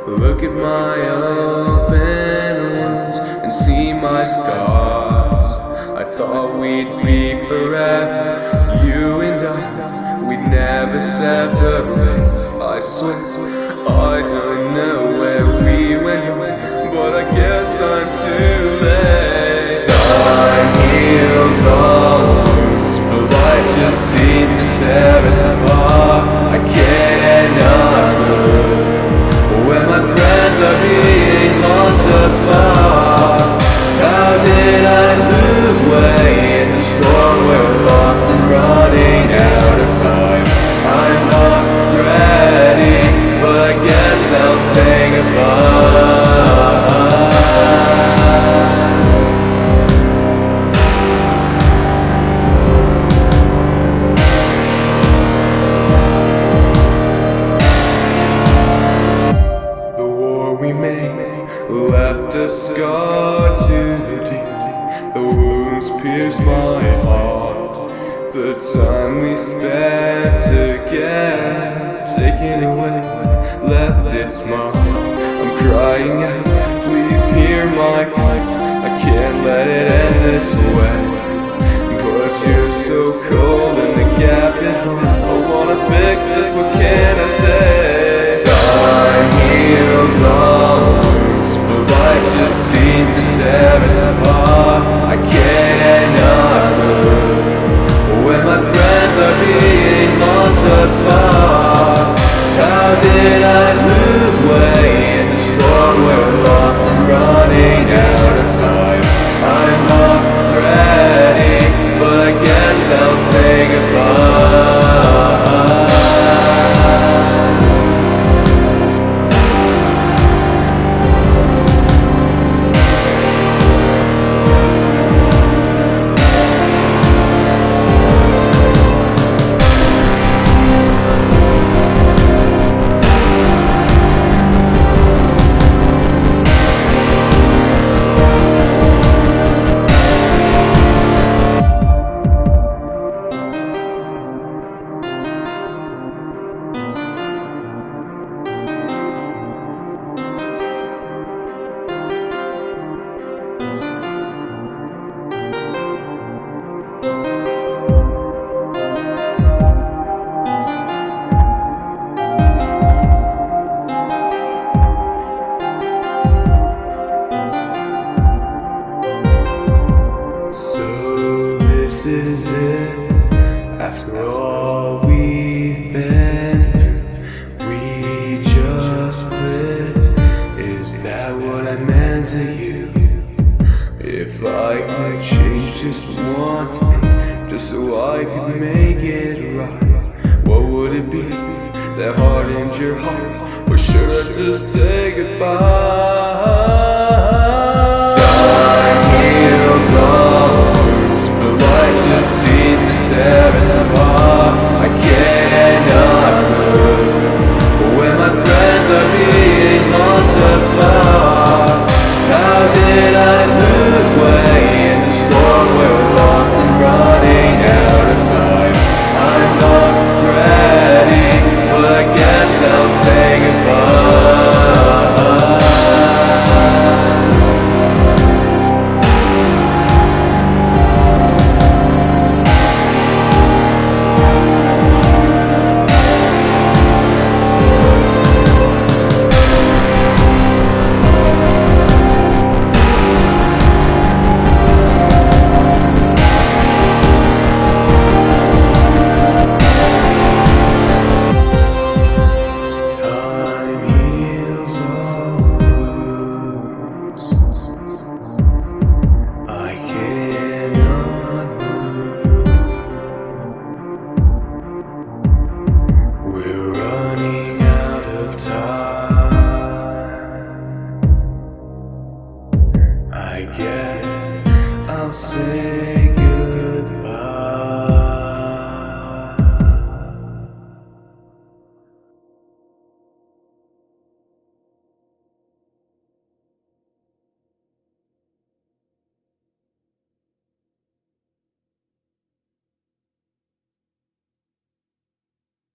Look at my open wounds and see my scars. I thought we'd be forever, you and I, we'd never separate. I swear, I don't know where we went, but I guess I'm too late. Time heals all wounds, but life just seems to tear us apart. I cannot move when my friends are being lost afar. How did I lose way in the storm? We're lost and running out of time. I'm not ready, but I guess I'll say goodbye. The war we made left a scar too deep. The wounds pierced my heart. The time we spent together, taken away, left its mark. I'm crying out, please hear my cry. I can't let it end this way. But you're so cold and the gap is long. I wanna fix this, what can I say? Time heals all wounds, but life just seems to tear us apart. I cannot move when my friends are being lost afar. How did I lose way in the storm? We're lost and running out of time. I'm not ready, but I guess I'll say goodbye. This is it, after all we've been through, we just quit. Is that what I meant to you? If I could change just one thing, just so I could make it right, what would it be that hardened your heart? Or should I just say goodbye? Time heals all wounds, but life just seems to tear us apart. I cannot move when my friends are being lost afar. How did I lose way in the storm? We're lost and running out of time. I'm not ready, but I guess I'll say goodbye. We're